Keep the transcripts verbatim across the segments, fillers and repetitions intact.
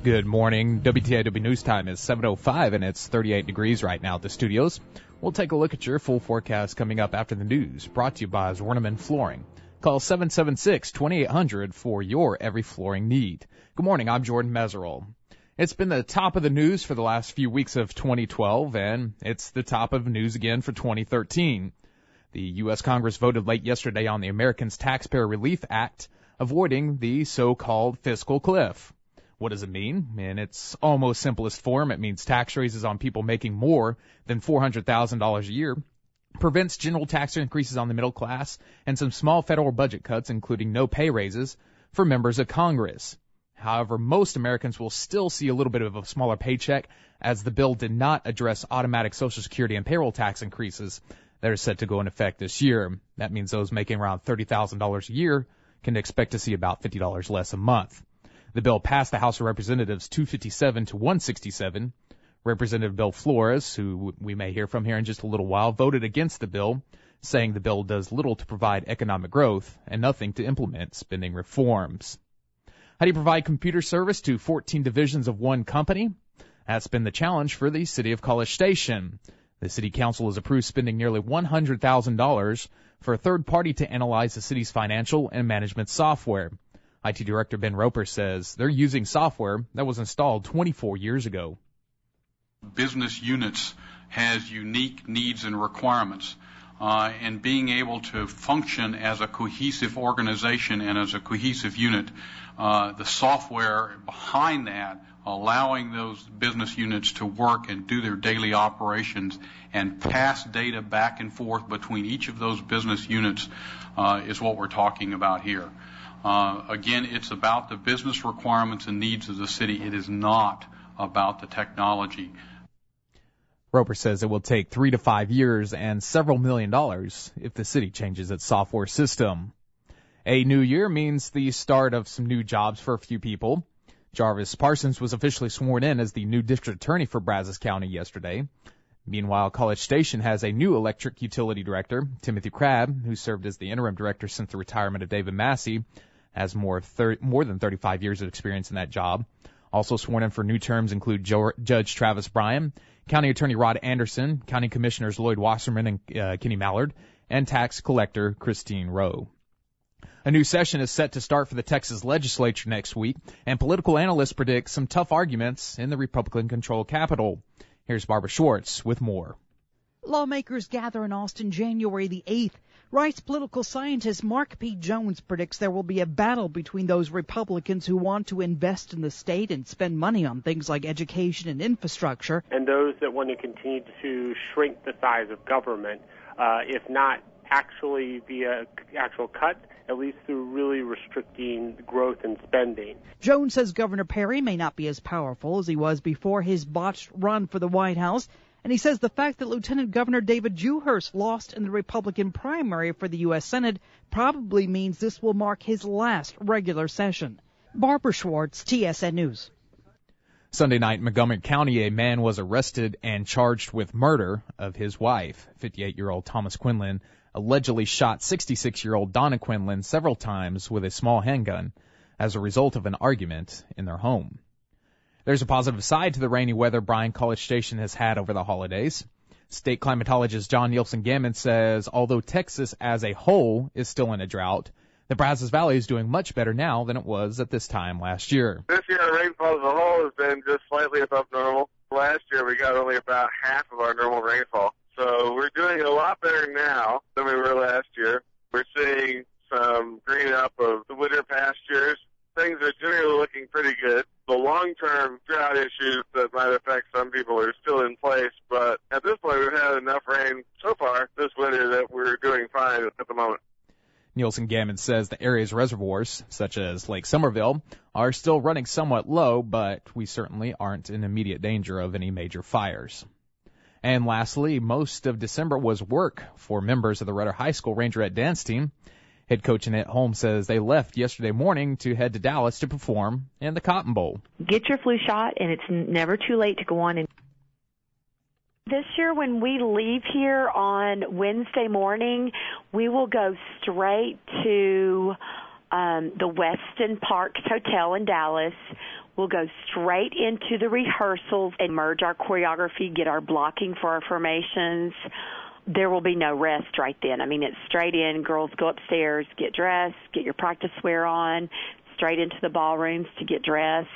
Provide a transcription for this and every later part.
Good morning. W T I W News Time is seven oh five, and it's thirty-eight degrees right now at the studios. We'll take a look at your full forecast coming up after the news, brought to you by Zorneman Flooring. Call seven seven six, two eight hundred for your every flooring need. Good morning. I'm Jordan Meserol. It's been the top of the news for the last few weeks of twenty twelve, and it's the top of news again for twenty thirteen. The U S Congress voted late yesterday on the Americans Taxpayer Relief Act, avoiding the so-called fiscal cliff. What does it mean? In its almost simplest form, it means tax raises on people making more than four hundred thousand dollars a year, prevents general tax increases on the middle class, and some small federal budget cuts, including no pay raises for members of Congress. However, most Americans will still see a little bit of a smaller paycheck, as the bill did not address automatic Social Security and payroll tax increases that are set to go into effect this year. That means those making around thirty thousand dollars a year can expect to see about fifty dollars less a month. The bill passed the House of Representatives two fifty-seven to one sixty-seven. Representative Bill Flores, who we may hear from here in just a little while, voted against the bill, saying the bill does little to provide economic growth and nothing to implement spending reforms. How do you provide computer service to fourteen divisions of one company? That's been the challenge for the city of College Station. The city council has approved spending nearly one hundred thousand dollars for a third party to analyze the city's financial and management software. I T Director Ben Roper says they're using software that was installed twenty-four years ago. Business units has unique needs and requirements, uh, and being able to function as a cohesive organization and as a cohesive unit, uh, the software behind that, allowing those business units to work and do their daily operations and pass data back and forth between each of those business units, uh, is what we're talking about here. Uh, again, it's about the business requirements and needs of the city. It is not about the technology. Roper says it will take three to five years and several million dollars if the city changes its software system. A new year means the start of some new jobs for a few people. Jarvis Parsons was officially sworn in as the new district attorney for Brazos County yesterday. Meanwhile, College Station has a new electric utility director. Timothy Crabb, who served as the interim director since the retirement of David Massey, has more, thir- more than thirty-five years of experience in that job. Also sworn in for new terms include jo- Judge Travis Bryan, County Attorney Rod Anderson, County Commissioners Lloyd Wasserman and uh, Kenny Mallard, and Tax Collector Christine Rowe. A new session is set to start for the Texas legislature next week, and political analysts predict some tough arguments in the Republican-controlled Capitol. Here's Barbara Schwartz with more. Lawmakers gather in Austin January the eighth. Rice political scientist Mark P. Jones predicts there will be a battle between those Republicans who want to invest in the state and spend money on things like education and infrastructure, and those that want to continue to shrink the size of government, uh, if not actually via actual cuts, at least through really restricting growth and spending. Jones says Governor Perry may not be as powerful as he was before his botched run for the White House, and he says the fact that Lieutenant Governor David Dewhurst lost in the Republican primary for the U S Senate probably means this will mark his last regular session. Barbara Schwartz, T S N News. Sunday night in Montgomery County, a man was arrested and charged with murder of his wife. fifty-eight-year-old Thomas Quinlan allegedly shot sixty-six-year-old Donna Quinlan several times with a small handgun as a result of an argument in their home. There's a positive side to the rainy weather Bryan College Station has had over the holidays. State climatologist John Nielsen Gammon says although Texas as a whole is still in a drought, the Brazos Valley is doing much better now than it was at this time last year. This year, the rainfall as a whole has been just slightly above normal. Last year, we got only about half of our normal rainfall. So we're doing a lot better now than we were last year. We're seeing some green up of the winter pastures. Things are generally looking pretty good. The long-term drought issues that might affect some people are still in place, but at this point, we've had enough rain so far this winter that we're doing fine at the moment. Nielsen Gammon says the area's reservoirs, such as Lake Somerville, are still running somewhat low, but we certainly aren't in immediate danger of any major fires. And lastly, most of December was work for members of the Rudder High School Rangerette dance team. Head coach Annette Holmes says they left yesterday morning to head to Dallas to perform in the Cotton Bowl. Get your flu shot, and it's never too late to go on and This year when we leave here on Wednesday morning, we will go straight to um, the Weston Park Hotel in Dallas. We'll go straight into the rehearsals and merge our choreography, get our blocking for our formations. There will be no rest right then. I mean, it's straight in. Girls go upstairs, get dressed, get your practice wear on, straight into the ballrooms to get dressed.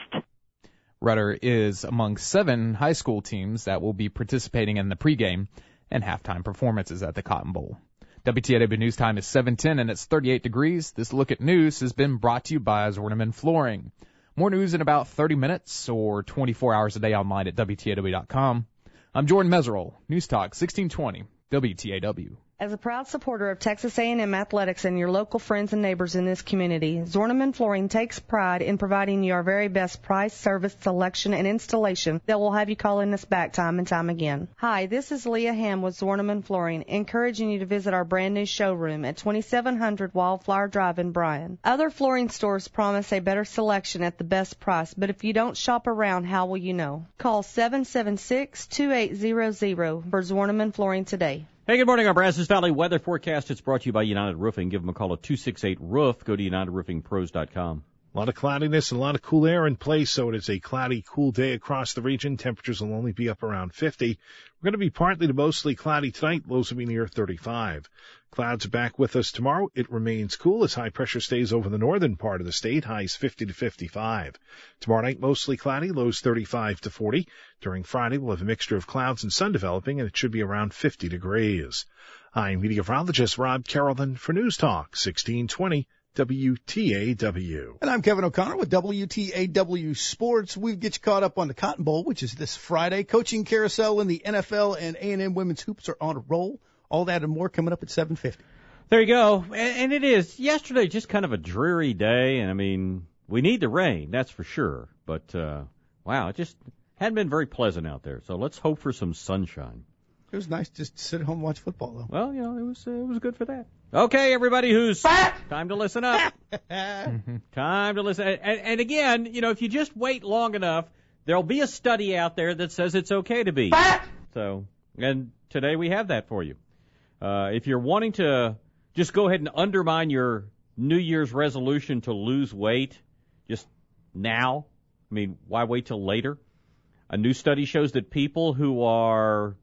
Rudder is among seven high school teams that will be participating in the pregame and halftime performances at the Cotton Bowl. W T A W News Time is seven ten and it's thirty-eight degrees. This Look at News has been brought to you by Zorneman Flooring. More news in about thirty minutes or twenty-four hours a day online at W T A W dot com. I'm Jordan Meserole, News Talk sixteen twenty, W T A W. As a proud supporter of Texas A and M athletics and your local friends and neighbors in this community, Zorneman Flooring takes pride in providing you our very best price, service, selection, and installation that will have you calling us back time and time again. Hi, this is Leah Ham with Zorneman Flooring, encouraging you to visit our brand new showroom at twenty-seven hundred Wildflower Drive in Bryan. Other flooring stores promise a better selection at the best price, but if you don't shop around, how will you know? Call seven seven six, two eight zero zero for Zorneman Flooring today. Hey, good morning. Our Brazos Valley weather forecast. It's brought to you by United Roofing. Give them a call at two six eight roof. Go to united roofing pros dot com. A lot of cloudiness and a lot of cool air in place, so it is a cloudy, cool day across the region. Temperatures will only be up around fifty. We're going to be partly to mostly cloudy tonight. Lows will be near thirty-five. Clouds are back with us tomorrow. It remains cool as high pressure stays over the northern part of the state. Highs fifty to fifty-five. Tomorrow night, mostly cloudy. Lows thirty-five to forty. During Friday, we'll have a mixture of clouds and sun developing, and it should be around fifty degrees. I'm meteorologist Rob Carrollton for News Talk sixteen twenty. W T A W. And I'm Kevin O'Connor with W T A W Sports. We get you caught up on the Cotton Bowl, which is this Friday. Coaching carousel in the N F L and A and M women's hoops are on a roll. All that and more coming up at seven fifty. There you go. And, and it is. Yesterday, just kind of a dreary day. And, I mean, we need the rain, that's for sure. But, uh, wow, it just hadn't been very pleasant out there. So let's hope for some sunshine. It was nice just to sit at home and watch football, though. Well, you know, it was uh, it was good for that. Okay, everybody who's time to listen up. Time to listen. And, and again, you know, if you just wait long enough, there'll be a study out there that says it's okay to be. So, and today we have that for you. Uh, if you're wanting to just go ahead and undermine your New Year's resolution to lose weight just now, I mean, why wait till later? A new study shows that people who are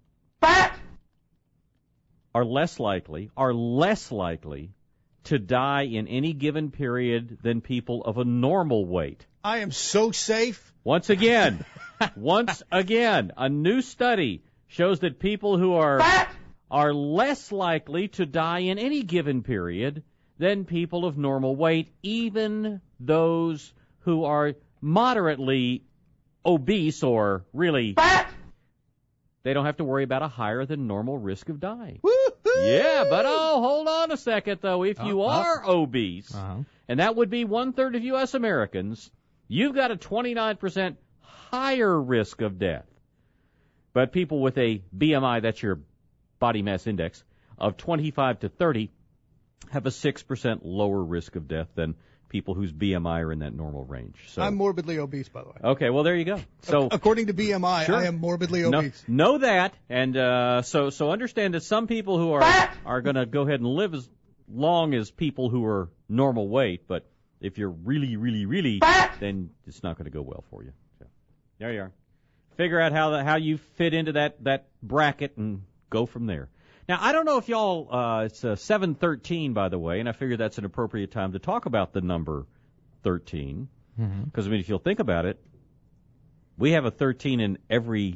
are less likely, are less likely to die in any given period than people of a normal weight. I am so safe. Once again, once again, a new study shows that people who are are less likely to die in any given period than people of normal weight, even those who are moderately obese or really they don't have to worry about a higher than normal risk of dying. Woo-hoo! Yeah, but oh, hold on a second, though. If you uh, are uh, obese, uh-huh. and that would be one-third of U S Americans, you've got a twenty-nine percent higher risk of death. But people with a B M I, that's your body mass index, of twenty-five to thirty, have a six percent lower risk of death than people whose B M I are in that normal range. So I'm morbidly obese, by the way. Okay, well, there you go. So according to B M I, sure. I am morbidly know, obese. Know that, and uh, so so understand that some people who are are going to go ahead and live as long as people who are normal weight, but if you're really, really, really, then it's not going to go well for you. So, there you are. Figure out how the, how you fit into that, that bracket and go from there. Now, I don't know if y'all, uh, it's uh, seven thirteen, by the way, and I figure that's an appropriate time to talk about the number thirteen. Because, mm-hmm. I mean, if you'll think about it, we have a thirteen in every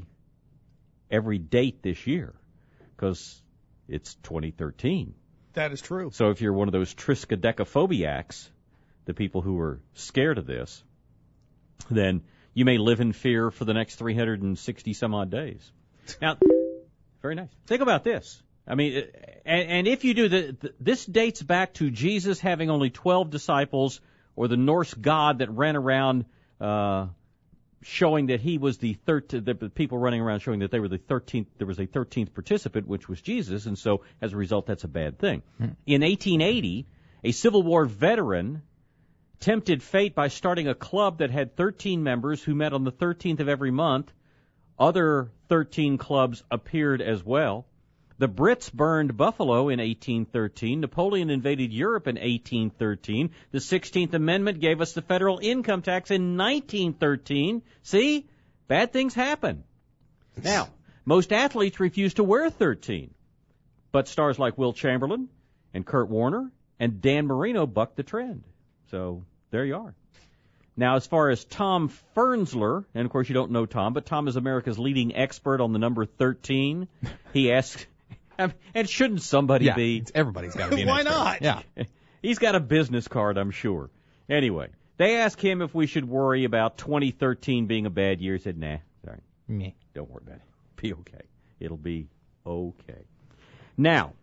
every date this year because it's twenty thirteen. That is true. So if you're one of those triskaidekaphobiacs, the people who are scared of this, then you may live in fear for the next three hundred sixty some odd days. Now, very nice. Think about this. I mean, and, and if you do, the, the, this dates back to Jesus having only twelve disciples, or the Norse god that ran around uh, showing that he was the thirteenth, the people running around showing that they were the thirteenth, there was a thirteenth participant, which was Jesus, and so as a result, that's a bad thing. Hmm. In eighteen eighty, a Civil War veteran tempted fate by starting a club that had thirteen members who met on the thirteenth of every month. Other thirteen clubs appeared as well. The Brits burned Buffalo in eighteen thirteen. Napoleon invaded Europe in eighteen thirteen. The sixteenth Amendment gave us the federal income tax in nineteen thirteen. See? Bad things happen. Now, most athletes refuse to wear thirteen. But stars like Will Chamberlain and Kurt Warner and Dan Marino bucked the trend. So there you are. Now, as far as Tom Fernsler, and of course you don't know Tom, but Tom is America's leading expert on the number thirteen. He asked... And shouldn't somebody yeah, be? Everybody's got to be an Why expert. not? Yeah. He's got a business card, I'm sure. Anyway, they asked him if we should worry about twenty thirteen being a bad year. He said, nah, sorry. Meh. Don't worry about it. Be okay. It'll be okay. Now,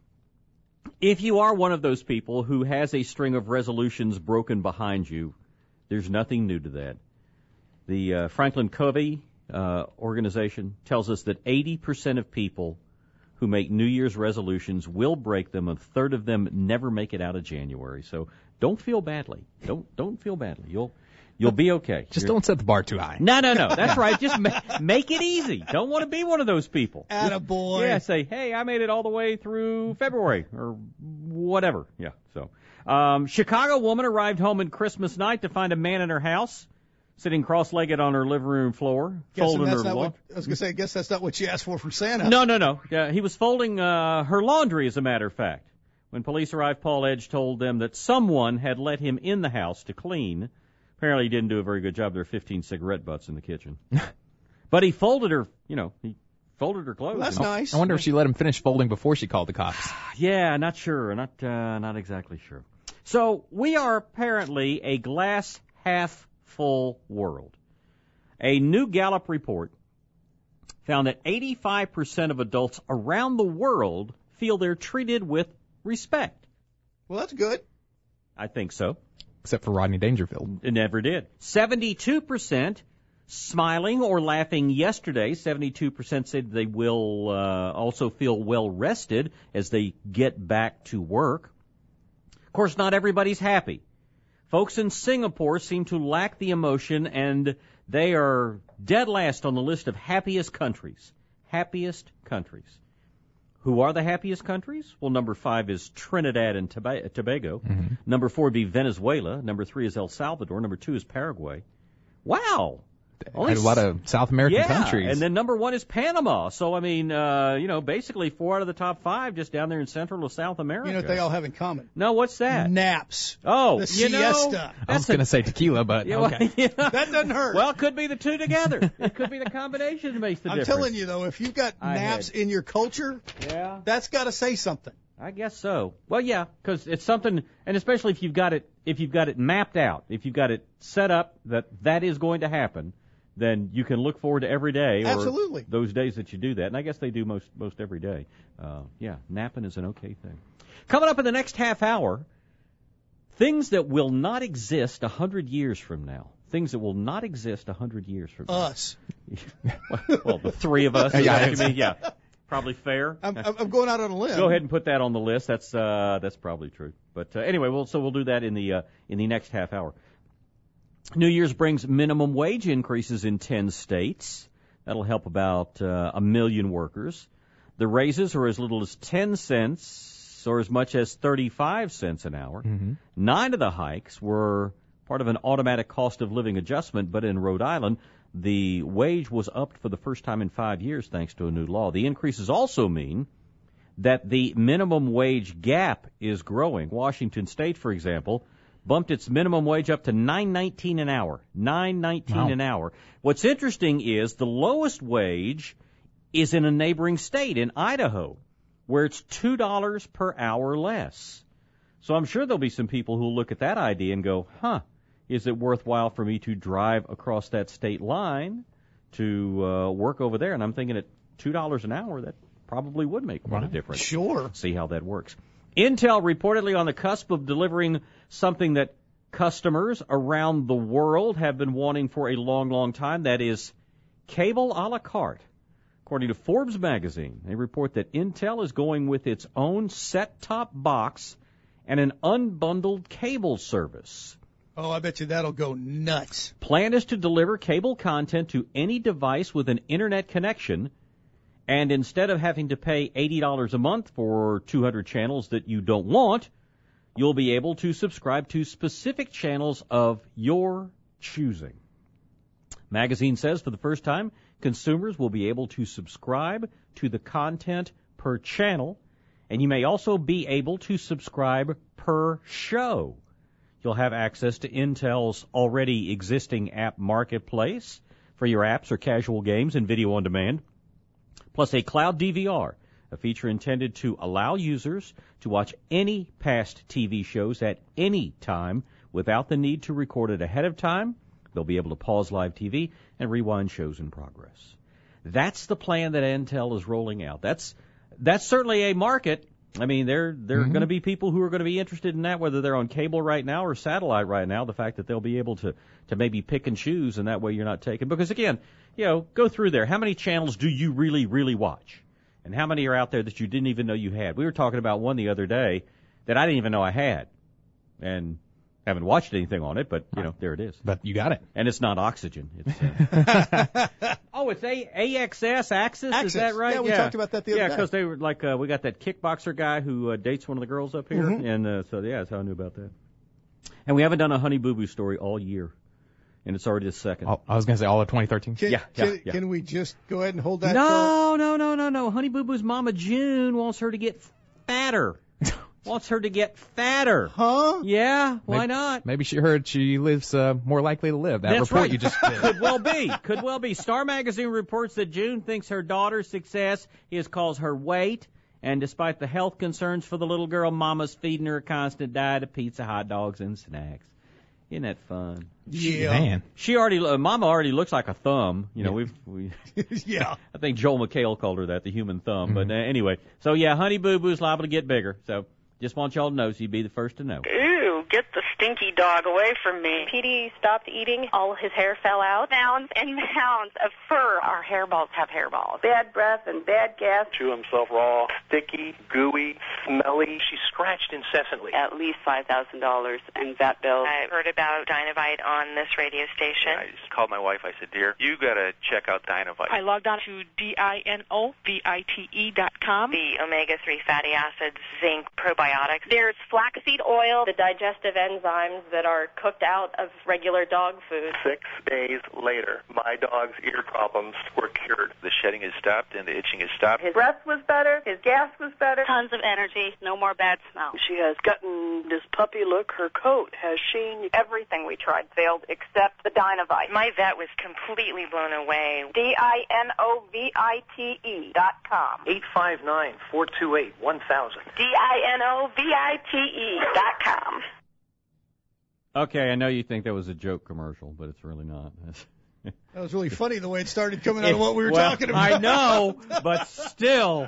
if you are one of those people who has a string of resolutions broken behind you, there's nothing new to that. The uh, Franklin Covey uh, organization tells us that eighty percent of people who make New Year's resolutions will break them. A third of them never make it out of January. So don't feel badly. Don't don't feel badly. You'll you'll be okay. Just You're, don't set the bar too high. No, no, no. That's right. Just ma- make it easy. Don't want to be one of those people. Attaboy. Yeah, say, hey, I made it all the way through February or whatever. Yeah, so. Um, Chicago woman arrived home on Christmas night to find a man in her house sitting cross-legged on her living room floor, Guessing folding that's her not laundry. what, I was going to say, I guess that's not what she asked for from Santa. No, no, no. Yeah, he was folding uh, her laundry, as a matter of fact. When police arrived, Paul Edge told them that someone had let him in the house to clean. Apparently he didn't do a very good job. There were fifteen cigarette butts in the kitchen. But he folded her, you know, he folded her clothes. Well, that's and, nice. I wonder if she let him finish folding before she called the cops. Yeah, not sure. Not uh, not exactly sure. So we are apparently a glass half full world. A new Gallup report found that eighty-five percent of adults around the world feel they're treated with respect. Well, that's good. I think so. Except for Rodney Dangerfield. It never did. seventy-two percent smiling or laughing yesterday. seventy-two percent said they will uh, also feel well rested as they get back to work. Of course, not everybody's happy. Folks in Singapore seem to lack the emotion, and they are dead last on the list of happiest countries. Happiest countries. Who are the happiest countries? Well, number five is Trinidad and Tobago. Mm-hmm. Number four would be Venezuela. Number three is El Salvador. Number two is Paraguay. Wow. Only a lot of South American yeah, countries. And then number one is Panama. So, I mean, uh, you know, basically four out of the top five just down there in Central or South America. You know what they all have in common? No, what's that? Naps. Oh, the you siesta. know, I was going to say tequila, but yeah, okay. Well, yeah. That doesn't hurt. Well, it could be the two together. It could be the combination that makes the I'm difference. telling you, though, if you've got I naps had. in your culture, Yeah. that's got to say something. I guess so. Well, yeah, because it's something, and especially if you've got it, if you've got it mapped out, if you've got it set up that that is going to happen, then you can look forward to every day. Or Absolutely. those days that you do that, and I guess they do most most every day. Uh, yeah, napping is an okay thing. Coming up in the next half hour, things that will not exist a hundred years from now. Things that will not exist a hundred years from now. Us. Well, the three of us. Yeah, Is that what you mean? Yeah. Probably fair. I'm, I'm going out on a limb. Go ahead and put that on the list. That's uh, that's probably true. But uh, anyway, we'll, so we'll do that in the uh, in the next half hour. New Year's brings minimum wage increases in ten states. That'll help about uh, a million workers. The raises are as little as ten cents or as much as thirty-five cents an hour. Mm-hmm. Nine of the hikes were part of an automatic cost of living adjustment, but in Rhode Island, the wage was upped for the first time in five years thanks to a new law. The increases also mean that the minimum wage gap is growing. Washington State, for example, bumped its minimum wage up to nine nineteen an hour. nine nineteen Wow. an hour. What's interesting is the lowest wage is in a neighboring state, in Idaho, where it's two dollars per hour less. So I'm sure there'll be some people who look at that idea and go, huh, is it worthwhile for me to drive across that state line to uh, work over there? And I'm thinking at two dollars an hour, that probably would make quite a difference. Sure. See how that works. Intel reportedly on the cusp of delivering something that customers around the world have been wanting for a long, long time. That is cable a la carte. According to Forbes magazine, they report that Intel is going with its own set-top box and an unbundled cable service. Oh, I bet you that'll go nuts. Plan is to deliver cable content to any device with an internet connection And instead of having to pay eighty dollars a month for two hundred channels that you don't want, you'll be able to subscribe to specific channels of your choosing. Magazine says for the first time, consumers will be able to subscribe to the content per channel, and you may also be able to subscribe per show. You'll have access to Intel's already existing app marketplace for your apps or casual games and video on demand, plus a cloud D V R, a feature intended to allow users to watch any past T V shows at any time without the need to record it ahead of time. They'll be able to pause live T V and rewind shows in progress. That's the plan that Intel is rolling out. That's that's certainly a market. I mean, there there are Mm-hmm. going to be people who are going to be interested in that, whether they're on cable right now or satellite right now. The fact that they'll be able to to maybe pick and choose, and that way you're not taking. Because again, you know, go through there. How many channels do you really really watch, and how many are out there that you didn't even know you had? We were talking about one the other day that I didn't even know I had, and haven't watched anything on it, but you know, there it is. But you got it. And it's not Oxygen. It's, uh, oh, it's A AXS, Axis, Axis. is that right? Yeah, we talked about that the other yeah, day. Yeah, because they were like, uh, we got that kickboxer guy who uh, dates one of the girls up here, Mhm. and uh, so yeah, that's how I knew about that. And we haven't done a Honey Boo Boo story all year, and it's already the second. Oh, I was going to say all of twenty thirteen. Can, Yeah, can, yeah, yeah. can we just go ahead and hold that? No, no, no, no, no. Honey Boo Boo's Mama June wants her to get fatter. wants her to get fatter. Huh? Yeah, why Maybe- not? Maybe she heard she lives uh, more likely to live. That That's report right. you just did. Could well be. Could well be. Star Magazine reports that June thinks her daughter's success is cause her weight, and despite the health concerns for the little girl, Mama's feeding her a constant diet of pizza, hot dogs, and snacks. Isn't that fun? Yeah. Man. She already, uh, Mama already looks like a thumb. You know, we've, we, Yeah. I think Joel McHale called her that, the human thumb. Mm-hmm. But uh, anyway, so yeah, Honey Boo Boo's liable to get bigger. So just want y'all to know, so you'd be the first to know. Ew, get the stinky dog away from me. Petey stopped eating. All his hair fell out. Mounds and mounds of fur. Our hairballs have hairballs. Bad breath and bad gas. Chew himself raw, sticky, gooey, smelly. She scratched incessantly. At least five thousand dollars in vet bills. I heard about Dynovite on this radio station. I just called my wife. I said, dear, you got to check out Dynovite. I logged on to D I N O V I T E dot com. The omega three fatty acids, zinc, probiotics. There's flaxseed oil, the digestive enzymes that are cooked out of regular dog food. Six days later, my dog's ear problems were cured. The shedding has stopped and the itching has stopped. His breath was better, his gas was better. Tons of energy, no more bad smell. She has gotten this puppy look. Her coat has sheen. Everything we tried failed except the Dynovite. My vet was completely blown away. D I N O V I T E dot com. eight five nine, four two eight, one thousand. D I N O V I T E dot com. Okay, I know you think that was a joke commercial, but it's really not. That was really funny the way it started coming out of what we were well, talking about. I know, but still.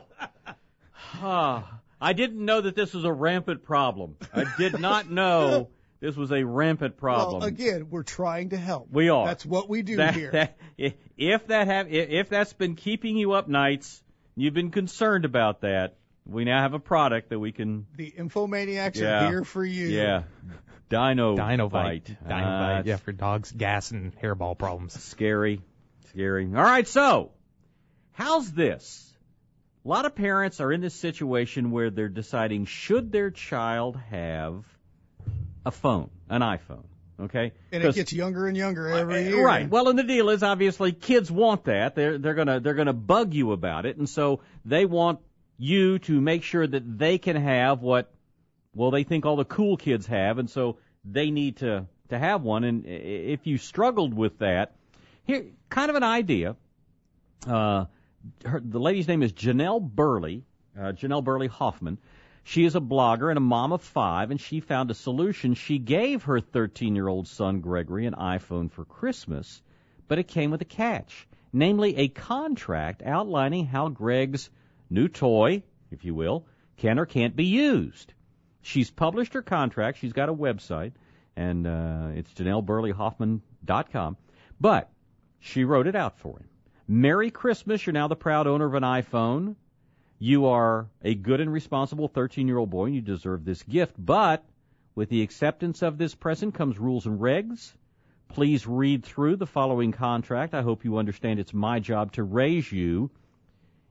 Uh, I didn't know that this was a rampant problem. I did not know this was a rampant problem. Well, again, we're trying to help. We are. That's what we do that, here. That, if that have, if that's been keeping you up nights, you've been concerned about that, we now have a product that we can. The Infomaniacs Yeah. are here for you. Yeah. Dino Dynovite. Dynovite. Uh, yeah, for dogs, gas, and hairball problems. Scary. Scary. All right, so, how's this? A lot of parents are in this situation where they're deciding, should their child have a phone, an iPhone, okay? And it gets younger and younger every year. Right. Well, and the deal is, obviously, kids want that. They're, they're gonna, they're gonna bug you about it, and so they want you to make sure that they can have what, well, they think all the cool kids have, and so they need to, to have one. And if you struggled with that, here, kind of an idea. Uh, her, the lady's name is Janelle Burley, uh, Janelle Burley Hoffman. She is a blogger and a mom of five, and she found a solution. She gave her thirteen-year-old son, Gregory, an iPhone for Christmas, but it came with a catch, namely a contract outlining how Greg's new toy, if you will, can or can't be used. She's published her contract. She's got a website, and uh, it's Janelle Burley Hoffman dot com. But she wrote it out for him. Merry Christmas. You're now the proud owner of an iPhone. You are a good and responsible thirteen-year-old boy, and you deserve this gift. But with the acceptance of this present comes rules and regs. Please read through the following contract. I hope you understand it's my job to raise you.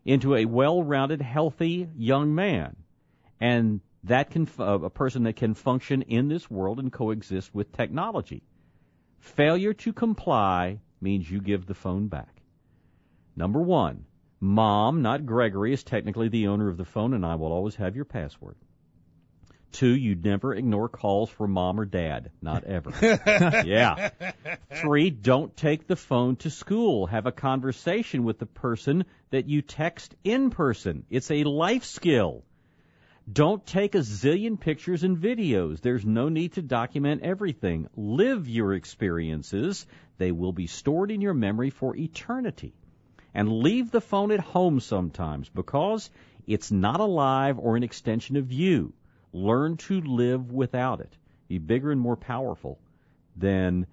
into a well-rounded, healthy young man. And that can, uh, a person that can function in this world and coexist with technology. Failure to comply means you give the phone back. Number one, Mom, not Gregory, is technically the owner of the phone, and I will always have your password. Two, you never ignore calls from Mom or Dad. Not ever. Yeah. Three, don't take the phone to school. Have a conversation with the person that you text in person. It's a life skill. Don't take a zillion pictures and videos. There's no need to document everything. Live your experiences. They will be stored in your memory for eternity. And leave the phone at home sometimes because it's not alive or an extension of you. Learn to live without it. Be bigger and more powerful than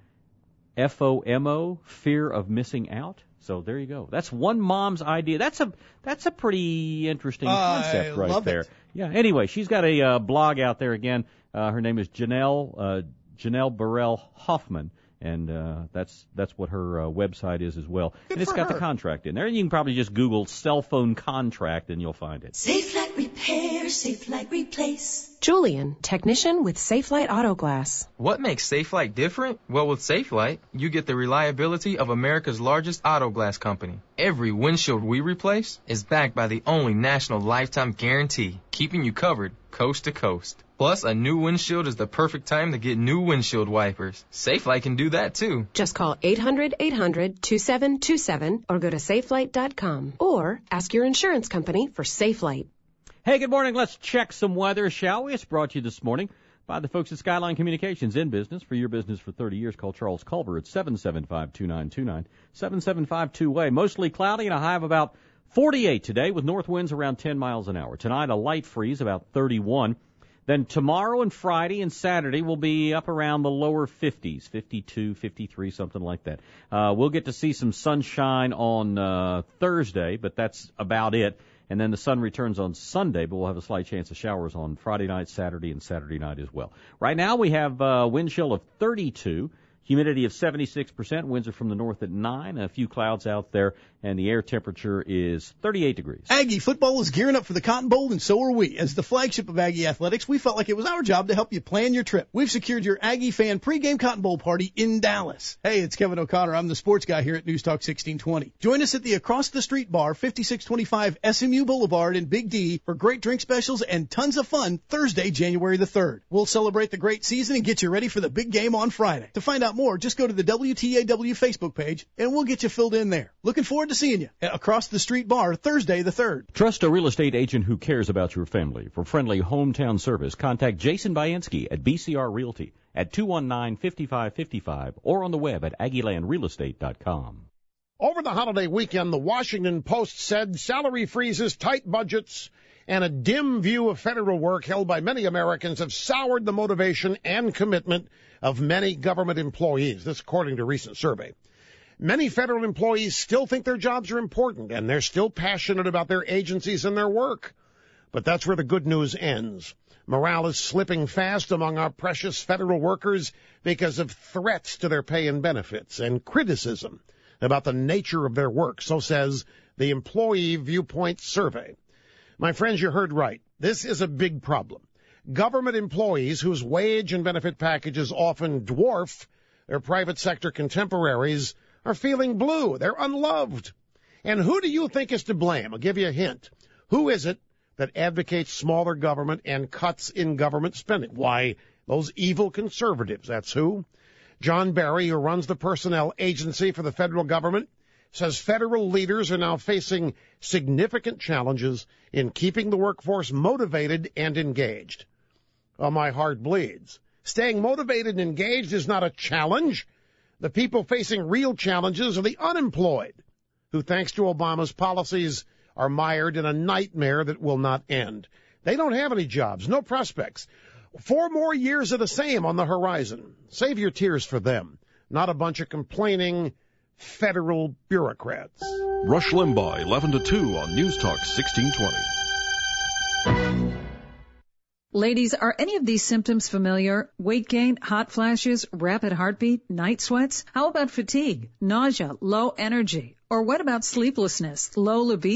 FOMO, fear of missing out. So there you go. That's one mom's idea. That's a that's a pretty interesting concept I right love there. It. Yeah. Anyway, she's got a uh, blog out there again. Uh, her name is Janelle uh, Janelle Burrell Hoffman. And uh, that's that's what her uh, website is as well. Good and it's for got her. the contract in there. And you can probably just Google cell phone contract and you'll find it. Safelite Repair, Safelite Replace. Julian, technician with Safelite Auto Glass. What makes Safelite different? Well, with Safelite, you get the reliability of America's largest auto glass company. Every windshield we replace is backed by the only national lifetime guarantee, keeping you covered coast to coast. Plus, a new windshield is the perfect time to get new windshield wipers. Safelite can do that, too. Just call eight hundred, eight hundred, two seven two seven or go to safelite dot com. Or ask your insurance company for Safelite. Hey, good morning. Let's check some weather, shall we? It's brought to you this morning by the folks at Skyline Communications. In business for your business for thirty years. Call Charles Culver at seven seven five, two nine two nine, seven seven five two way. Mostly cloudy and a high of about forty-eight today with north winds around ten miles an hour. Tonight, a light freeze, about thirty-one. Then tomorrow and Friday and Saturday will be up around the lower fifties, fifty-two, fifty-three, something like that. Uh, we'll get to see some sunshine on uh, Thursday, but that's about it. And then the sun returns on Sunday, but we'll have a slight chance of showers on Friday night, Saturday, and Saturday night as well. Right now we have a wind chill of thirty-two, humidity of seventy-six percent, winds are from the north at nine, a few clouds out there, and the air temperature is thirty-eight degrees. Aggie football is gearing up for the Cotton Bowl, and so are we. As the flagship of Aggie Athletics, we felt like it was our job to help you plan your trip. We've secured your Aggie fan pregame Cotton Bowl party in Dallas. Hey, it's Kevin O'Connor. I'm the sports guy here at News Talk sixteen twenty. Join us at the Across the Street Bar, fifty-six twenty-five S M U Boulevard in Big D for great drink specials and tons of fun Thursday, January the third. We'll celebrate the great season and get you ready for the big game on Friday. To find out more, just go to the W T A W Facebook page, and we'll get you filled in there. Looking forward to seeing you at Across the Street Bar, Thursday the third. Trust a real estate agent who cares about your family. For friendly hometown service, contact Jason Bainski at B C R Realty at two one nine, five five five five or on the web at Aggie Land Real Estate dot com. Over the holiday weekend, the Washington Post said salary freezes, tight budgets, and a dim view of federal work held by many Americans have soured the motivation and commitment of many government employees. This according to a recent survey. Many federal employees still think their jobs are important, and they're still passionate about their agencies and their work. But that's where the good news ends. Morale is slipping fast among our precious federal workers because of threats to their pay and benefits and criticism about the nature of their work, so says the Employee Viewpoint Survey. My friends, you heard right. This is a big problem. Government employees whose wage and benefit packages often dwarf their private sector contemporaries are feeling blue. They're unloved. And who do you think is to blame? I'll give you a hint. Who is it that advocates smaller government and cuts in government spending? Why, those evil conservatives, that's who. John Barry, who runs the personnel agency for the federal government, says federal leaders are now facing significant challenges in keeping the workforce motivated and engaged. Oh, my heart bleeds. Staying motivated and engaged is not a challenge. The people facing real challenges are the unemployed, who, thanks to Obama's policies, are mired in a nightmare that will not end. They don't have any jobs, no prospects. Four more years of the same on the horizon. Save your tears for them, not a bunch of complaining federal bureaucrats. Rush Limbaugh, eleven to two on News Talk sixteen twenty. Ladies, are any of these symptoms familiar? Weight gain, hot flashes, rapid heartbeat, night sweats? How about fatigue, nausea, low energy? Or what about sleeplessness, low libido,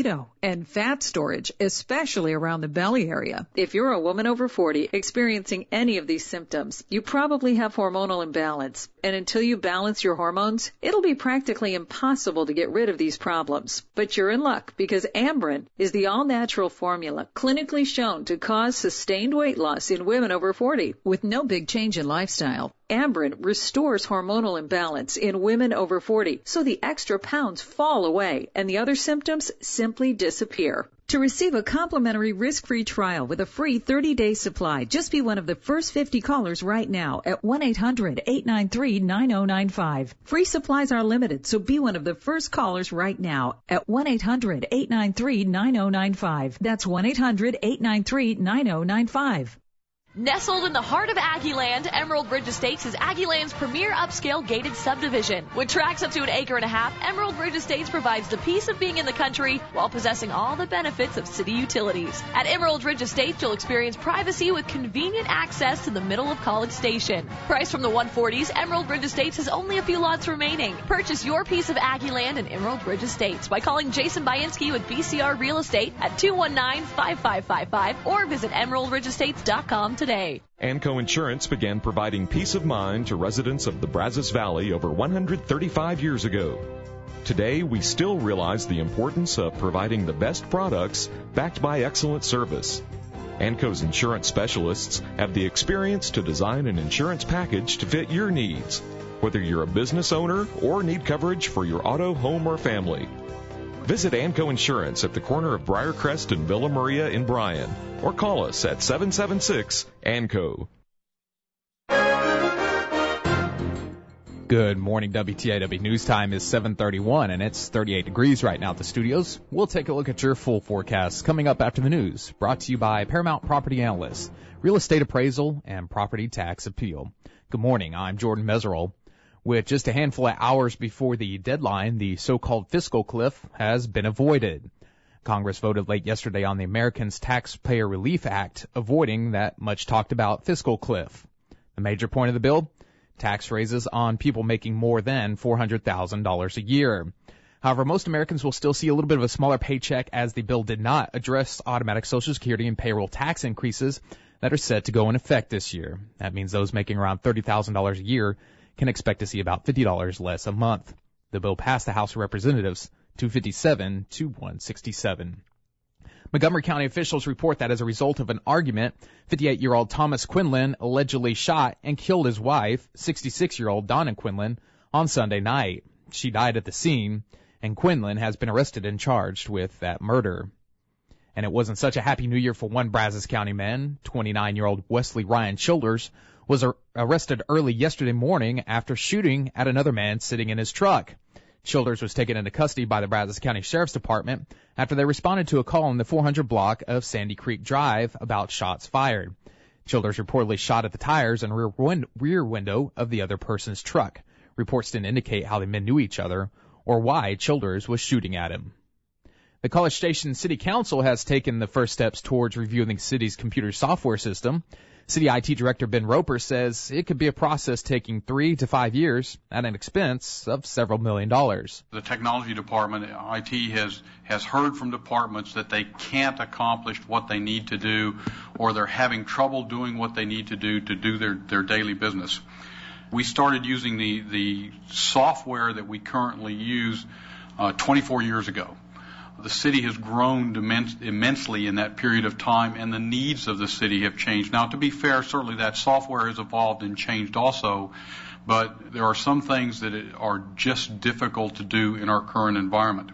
and fat storage, especially around the belly area. If you're a woman over forty experiencing any of these symptoms, you probably have hormonal imbalance. And until you balance your hormones, it'll be practically impossible to get rid of these problems. But you're in luck, because Amberen is the all-natural formula clinically shown to cause sustained weight loss in women over forty with no big change in lifestyle. Amberen restores hormonal imbalance in women over forty, so the extra pounds fall away and the other symptoms simply disappear. To receive a complimentary risk-free trial with a free thirty-day supply, just be one of the first fifty callers right now at one eight hundred eight nine three nine oh nine five. Free supplies are limited, so be one of the first callers right now at one eight hundred eight nine three nine oh nine five. That's one eight hundred eight nine three nine oh nine five. Nestled in the heart of Aggieland, Emerald Ridge Estates is Aggieland's premier upscale gated subdivision. With tracts up to an acre and a half, Emerald Ridge Estates provides the peace of being in the country while possessing all the benefits of city utilities. At Emerald Ridge Estates, you'll experience privacy with convenient access to the middle of College Station. Priced from the one forties, Emerald Ridge Estates has only a few lots remaining. Purchase your piece of Aggieland and Emerald Ridge Estates by calling Jason Bainski with B C R Real Estate at two one nine, five five five five or visit emerald ridge estates dot com today. Anco Insurance began providing peace of mind to residents of the Brazos Valley over one hundred thirty-five years ago. Today, we still realize the importance of providing the best products backed by excellent service. Anco's insurance specialists have the experience to design an insurance package to fit your needs, whether you're a business owner or need coverage for your auto, home, or family. Visit Anco Insurance at the corner of Briarcrest and Villa Maria in Bryan, or call us at seven seven six A N C O. Good morning, W T I W. News time is seven thirty-one, and it's thirty-eight degrees right now at the studios. We'll take a look at your full forecast coming up after the news. Brought to you by Paramount Property Analysts, Real Estate Appraisal, and Property Tax Appeal. Good morning, I'm Jordan Meserol. With just a handful of hours before the deadline, the so-called fiscal cliff has been avoided. Congress voted late yesterday on the Americans Taxpayer Relief Act, avoiding that much-talked-about fiscal cliff. The major point of the bill? Tax raises on people making more than four hundred thousand dollars a year. However, most Americans will still see a little bit of a smaller paycheck, as the bill did not address automatic Social Security and payroll tax increases that are set to go in effect this year. That means those making around thirty thousand dollars a year can expect to see about fifty dollars less a month. The bill passed the House of Representatives two fifty-seven to one sixty-seven. Montgomery County officials report that as a result of an argument, fifty-eight-year-old Thomas Quinlan allegedly shot and killed his wife, sixty-six-year-old Donna Quinlan, on Sunday night. She died at the scene, and Quinlan has been arrested and charged with that murder. And it wasn't such a happy new year for one Brazos County man. twenty-nine-year-old Wesley Ryan Childers was ar- arrested early yesterday morning after shooting at another man sitting in his truck. Childers was taken into custody by the Brazos County Sheriff's Department after they responded to a call in the four hundred block of Sandy Creek Drive about shots fired. Childers reportedly shot at the tires and rear, win- rear window of the other person's truck. Reports didn't indicate how the men knew each other or why Childers was shooting at him. The College Station City Council has taken the first steps towards reviewing the city's computer software system. City I T Director Ben Roper says it could be a process taking three to five years at an expense of several million dollars. The technology department, I T, has, has heard from departments that they can't accomplish what they need to do, or they're having trouble doing what they need to do to do their, their daily business. We started using the, the software that we currently use uh, twenty-four years ago. The city has grown immense, immensely in that period of time, and the needs of the city have changed. Now, to be fair, certainly that software has evolved and changed also, but there are some things that are just difficult to do in our current environment.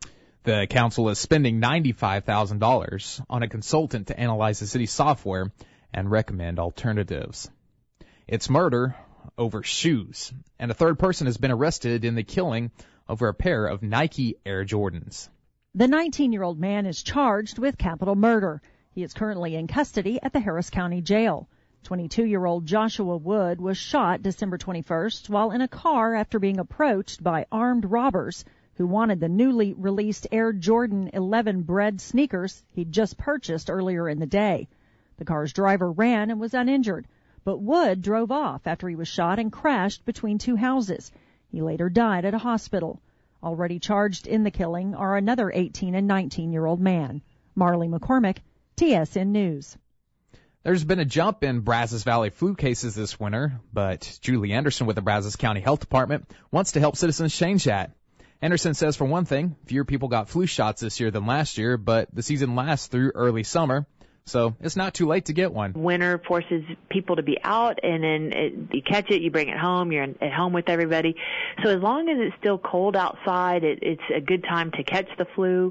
The council is spending ninety-five thousand dollars on a consultant to analyze the city's software and recommend alternatives. It's murder over shoes, and a third person has been arrested in the killing over a pair of Nike Air Jordans. The nineteen-year-old man is charged with capital murder. He is currently in custody at the Harris County Jail. twenty-two-year-old Joshua Wood was shot December twenty-first while in a car after being approached by armed robbers who wanted the newly released Air Jordan eleven Bred sneakers he'd just purchased earlier in the day. The car's driver ran and was uninjured, but Wood drove off after he was shot and crashed between two houses. He later died at a hospital. Already charged in the killing are another eighteen and nineteen-year-old man. Marley McCormick, T S N News. There's been a jump in Brazos Valley flu cases this winter, but Julie Anderson with the Brazos County Health Department wants to help citizens change that. Anderson says, for one thing, fewer people got flu shots this year than last year, but the season lasts through early summer, so it's not too late to get one. Winter forces people to be out, and then it, you catch it, you bring it home, you're at home with everybody. So as long as it's still cold outside, it, it's a good time to catch the flu.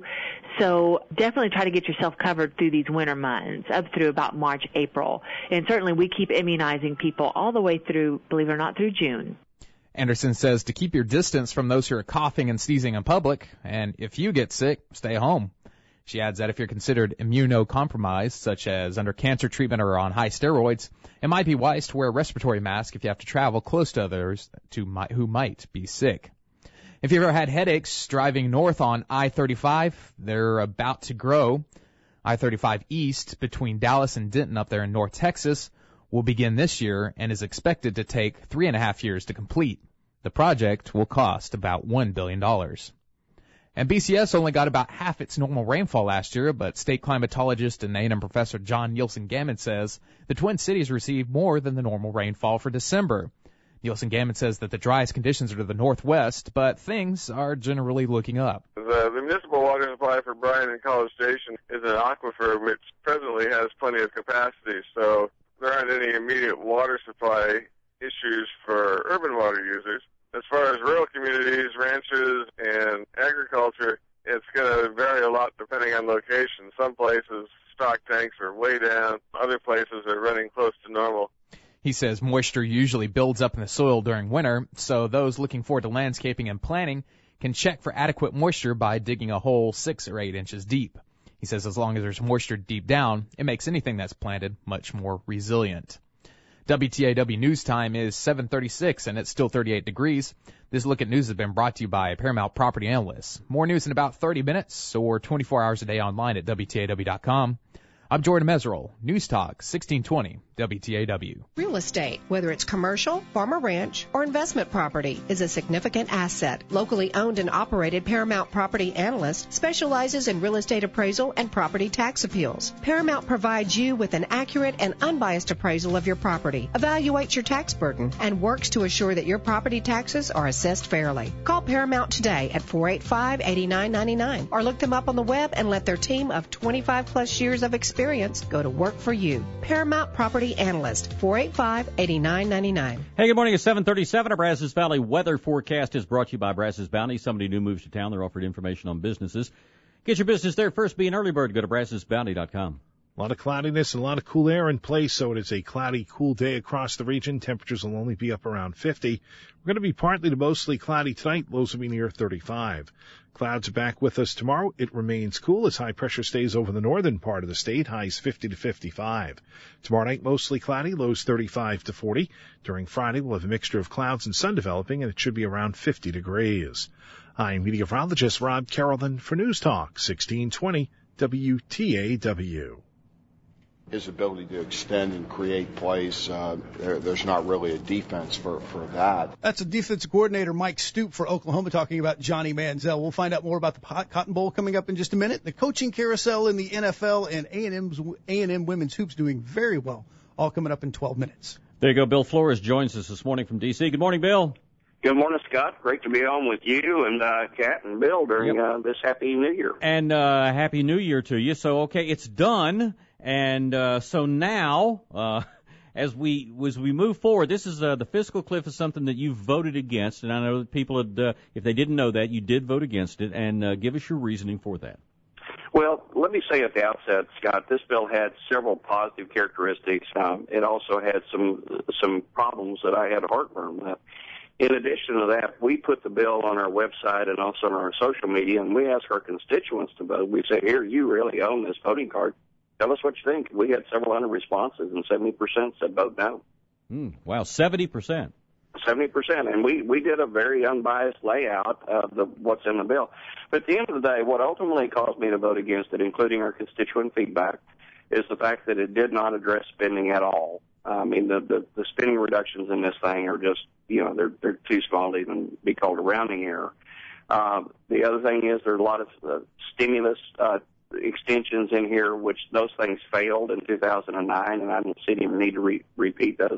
So definitely try to get yourself covered through these winter months, up through about March, April. And certainly we keep immunizing people all the way through, believe it or not, through June. Anderson says to keep your distance from those who are coughing and sneezing in public, and if you get sick, stay home. She adds that if you're considered immunocompromised, such as under cancer treatment or on high steroids, it might be wise to wear a respiratory mask if you have to travel close to others to mi- who might be sick. If you've ever had headaches driving north on I thirty-five, they're about to grow. I thirty-five East between Dallas and Denton up there in North Texas will begin this year and is expected to take three and a half years to complete. The project will cost about one billion dollars. And B C S only got about half its normal rainfall last year, but state climatologist and A and M professor John Nielsen-Gammon says the Twin Cities received more than the normal rainfall for December. Nielsen-Gammon says that the driest conditions are to the northwest, but things are generally looking up. The, the municipal water supply for Bryan and College Station is an aquifer which presently has plenty of capacity, so there aren't any immediate water supply issues for urban water users. As far as rural communities, ranches, and agriculture, it's going to vary a lot depending on location. Some places, stock tanks are way down. Other places are running close to normal. He says moisture usually builds up in the soil during winter, so those looking forward to landscaping and planting can check for adequate moisture by digging a hole six or eight inches deep. He says as long as there's moisture deep down, it makes anything that's planted much more resilient. W T A W News Time is seven thirty-six, and it's still thirty-eight degrees. This Look at News has been brought to you by Paramount Property Analysts. More news in about thirty minutes or twenty-four hours a day online at W T A W dot com. I'm Jordan Meserol, News Talk sixteen twenty W T A W. Real estate, whether it's commercial, farm or ranch, or investment property, is a significant asset. Locally owned and operated Paramount Property Analyst specializes in real estate appraisal and property tax appeals. Paramount provides you with an accurate and unbiased appraisal of your property, evaluates your tax burden, and works to assure that your property taxes are assessed fairly. Call Paramount today at four eight five, eight nine nine nine or look them up on the web and let their team of twenty-five plus years of experience go to work for you. Paramount Property Analyst, four eight five, eight nine nine nine. Hey, good morning. It's seven thirty-seven. Our Brazos Valley weather forecast is brought to you by Brazos Bounty. Somebody new moves to town. They're offered information on businesses. Get your business there first. Be an early bird. Go to Brazos Bounty dot com. A lot of cloudiness and a lot of cool air in place, so it is a cloudy, cool day across the region. Temperatures will only be up around fifty. We're going to be partly to mostly cloudy tonight. Lows will be near thirty-five. Clouds are back with us tomorrow. It remains cool as high pressure stays over the northern part of the state. Highs fifty to fifty-five. Tomorrow night, mostly cloudy. Lows thirty-five to forty. During Friday, we'll have a mixture of clouds and sun developing, and it should be around fifty degrees. I'm meteorologist Rob Carrollton for News Talk sixteen twenty W T A W. His ability to extend and create plays, uh, there, there's not really a defense for, for that. That's a defensive coordinator, Mike Stoop, for Oklahoma, talking about Johnny Manziel. We'll find out more about the Cotton Bowl coming up in just a minute. The coaching carousel in the N F L and A and M's A and M women's hoops doing very well. All coming up in twelve minutes. There you go. Bill Flores joins us this morning from D C. Good morning, Bill. Good morning, Scott. Great to be on with you and uh, Kat and Bill during yep. uh, this Happy New Year. And uh, Happy New Year to you. So, okay, it's done. And uh, so now, uh, as we as we move forward, this is uh, the fiscal cliff is something that you voted against, and I know that people had, uh, if they didn't know that, you did vote against it, and uh, give us your reasoning for that. Well, let me say at the outset, Scott, this bill had several positive characteristics. Um, it also had some some problems that I had heartburn with. In addition to that, we put the bill on our website and also on our social media, and we ask our constituents to vote. We say, here, you really own this voting card. Tell us what you think. We had several hundred responses, and seventy percent said vote no. Mm, wow, seventy percent. seventy percent. And we, we did a very unbiased layout of the, what's in the bill. But at the end of the day, what ultimately caused me to vote against it, including our constituent feedback, is the fact that it did not address spending at all. I mean, the, the, the spending reductions in this thing are just, you know, they're, they're too small to even be called a rounding error. Um, the other thing is there's a lot of uh, stimulus uh, extensions in here, which those things failed in two thousand nine, and I don't see any need to re- repeat those.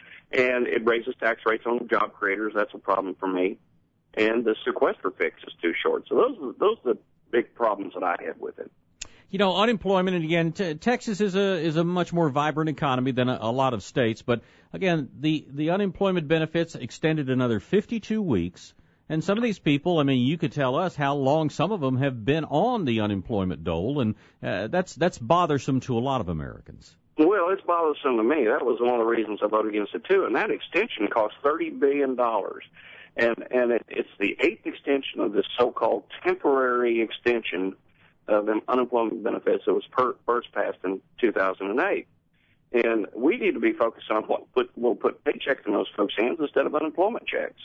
And it raises tax rates on job creators. That's a problem for me. And the sequester fix is too short. So those are, those are the big problems that I had with it. You know, unemployment, and again, t- Texas is a is a much more vibrant economy than a, a lot of states. But again, the the unemployment benefits extended another fifty-two weeks. And some of these people, I mean, you could tell us how long some of them have been on the unemployment dole, and uh, that's that's bothersome to a lot of Americans. Well, it's bothersome to me. That was one of the reasons I voted against it, too. And that extension cost thirty billion dollars. And, and it, it's the eighth extension of this so-called temporary extension of unemployment benefits that was per, first passed in two thousand eight. And we need to be focused on what put, we'll put paychecks in those folks' hands instead of unemployment checks.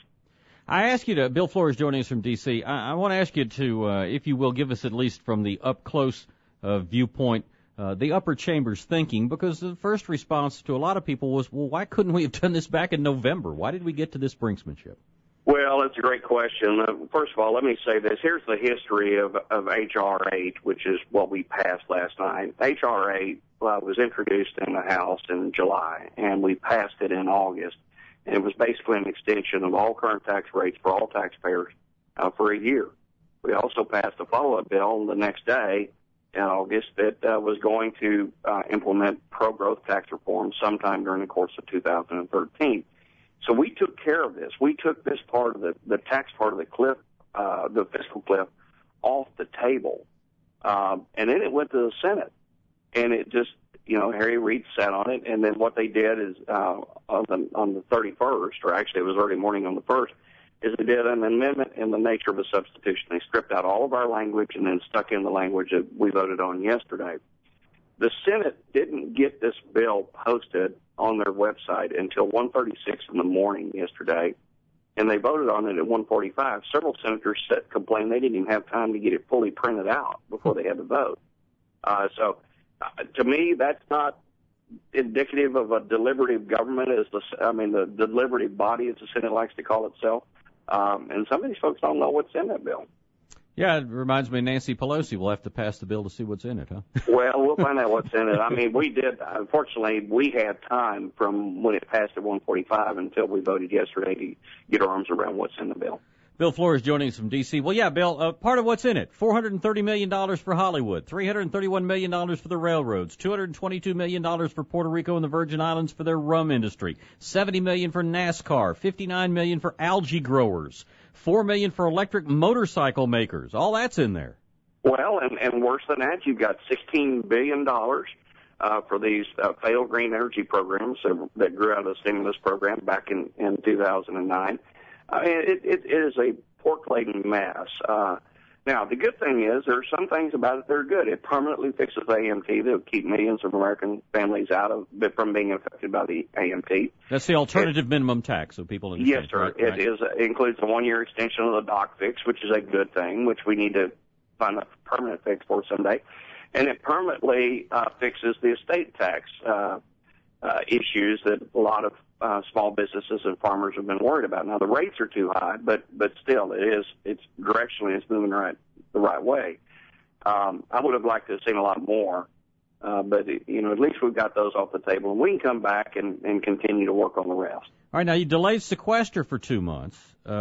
I ask you to, Bill Flores joining us from D C, I, I want to ask you to, uh, if you will, give us at least from the up-close uh, viewpoint, uh, the upper chamber's thinking, because the first response to a lot of people was, well, why couldn't we have done this back in November? Why did we get to this brinksmanship? Well, it's a great question. Uh, first of all, let me say this. Here's the history of, of H R eight, which is what we passed last night. H R eight uh, was introduced in the House in July, and we passed it in August. And it was basically an extension of all current tax rates for all taxpayers uh, for a year. We also passed a follow-up bill the next day in August that uh, was going to uh, implement pro-growth tax reform sometime during the course of two thousand thirteen. So we took care of this. We took this part of the, the tax part of the cliff, uh, the fiscal cliff, off the table. Um, and then it went to the Senate. And it just, you know, Harry Reid sat on it. And then what they did is uh, on the, on the thirty-first, or actually it was early morning on the first, is they did an amendment in the nature of a substitution. They stripped out all of our language and then stuck in the language that we voted on yesterday. The Senate didn't get this bill posted on their website until one thirty-six in the morning yesterday, and they voted on it at one forty-five. Several senators said, complained they didn't even have time to get it fully printed out before they had to vote. Uh, so, uh, to me, that's not indicative of a deliberative government, as the I mean, the deliberative body, as the Senate likes to call itself. Um, and some of these folks don't know what's in that bill. Yeah, it reminds me of Nancy Pelosi. We'll have to pass the bill to see what's in it, huh? Well, we'll find out what's in it. I mean, we did. Unfortunately, we had time from when it passed at one forty-five until we voted yesterday to get our arms around what's in the bill. Bill Flores joining us from D C. Well, yeah, Bill, uh, part of what's in it, four hundred thirty million dollars for Hollywood, three hundred thirty-one million dollars for the railroads, two hundred twenty-two million dollars for Puerto Rico and the Virgin Islands for their rum industry, seventy million dollars for NASCAR, fifty-nine million dollars for algae growers, four million dollars for electric motorcycle makers. All that's in there. Well, and, and worse than that, you've got sixteen billion dollars uh, for these uh, failed green energy programs that, that grew out of the stimulus program back in, in two thousand nine. I mean, it, it, it is a pork-laden mess. Uh, now, the good thing is there are some things about it that are good. It permanently fixes A M T that will keep millions of American families out of from being affected by the A M T. That's the alternative it, minimum tax, so people understand. Yes, sir. Right, it right. is. It includes a one-year extension of the doc fix, which is a good thing, which we need to find a permanent fix for someday. And it permanently uh, fixes the estate tax uh, uh, issues that a lot of Uh, small businesses and farmers have been worried about. Now the rates are too high, but but still, it is it's directionally it's moving right the right way. Um, I would have liked to have seen a lot more, uh, but you know at least we've got those off the table, and we can come back and, and continue to work on the rest. All right, now you delayed sequester for two months.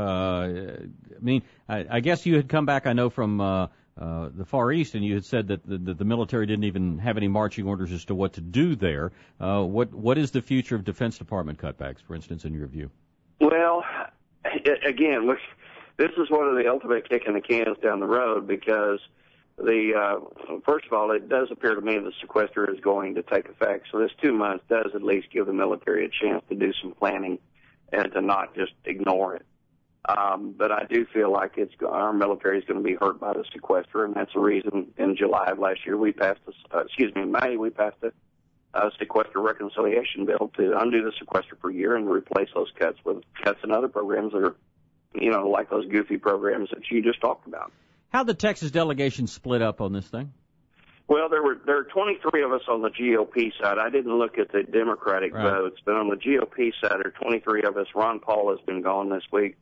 Uh, I mean, I, I guess you had come back, I know, from uh, uh, the Far East, and you had said that the, the military didn't even have any marching orders as to what to do there. Uh, what what is the future of Defense Department cutbacks, for instance, in your view? Well, again, look, this is one of the ultimate kicking the cans down the road because the uh, first of all, it does appear to me that sequester is going to take effect. So this two months does at least give the military a chance to do some planning and to not just ignore it. Um, but I do feel like it's our military is going to be hurt by the sequester, and that's the reason in July of last year we passed, a, uh, excuse me, in May we passed a, a sequester reconciliation bill to undo the sequester for a year and replace those cuts with cuts in other programs that are, you know, like those goofy programs that you just talked about. How'd the Texas delegation split up on this thing? Well, there were there are twenty-three of us on the G O P side. I didn't look at the Democratic right. votes, but on the G O P side, there are twenty-three of us. Ron Paul has been gone this week.